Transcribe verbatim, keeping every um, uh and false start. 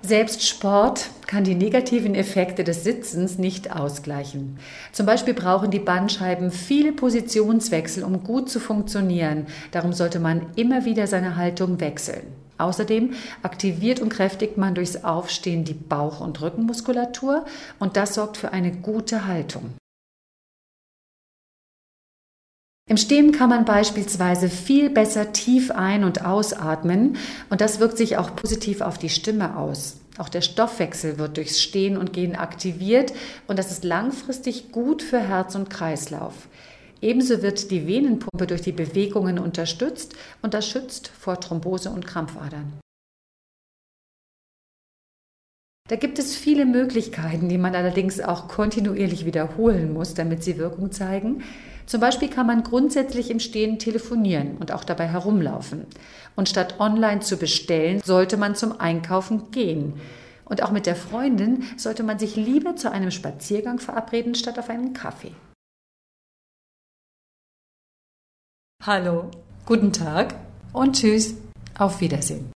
Selbst Sport kann die negativen Effekte des Sitzens nicht ausgleichen. Zum Beispiel brauchen die Bandscheiben viele Positionswechsel, um gut zu funktionieren. Darum sollte man immer wieder seine Haltung wechseln. Außerdem aktiviert und kräftigt man durchs Aufstehen die Bauch- und Rückenmuskulatur und das sorgt für eine gute Haltung. Im Stehen kann man beispielsweise viel besser tief ein- und ausatmen und das wirkt sich auch positiv auf die Stimme aus. Auch der Stoffwechsel wird durchs Stehen und Gehen aktiviert und das ist langfristig gut für Herz und Kreislauf. Ebenso wird die Venenpumpe durch die Bewegungen unterstützt und das schützt vor Thrombose und Krampfadern. Da gibt es viele Möglichkeiten, die man allerdings auch kontinuierlich wiederholen muss, damit sie Wirkung zeigen. Zum Beispiel kann man grundsätzlich im Stehen telefonieren und auch dabei herumlaufen. Und statt online zu bestellen, sollte man zum Einkaufen gehen. Und auch mit der Freundin sollte man sich lieber zu einem Spaziergang verabreden, statt auf einen Kaffee. Hallo, guten Tag und tschüss, auf Wiedersehen.